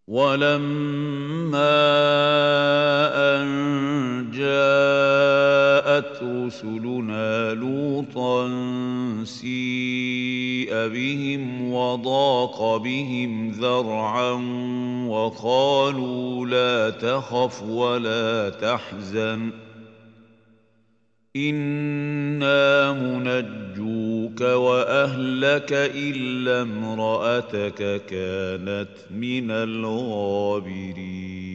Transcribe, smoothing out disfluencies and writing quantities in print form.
ولما أن جاءت رسلنا لوطا سيء بهم وضاق بهم ذرعا وقالوا لا تخف ولا تحزن إنا منجوك وأهلك إلا امرأتك كانت من الغابرين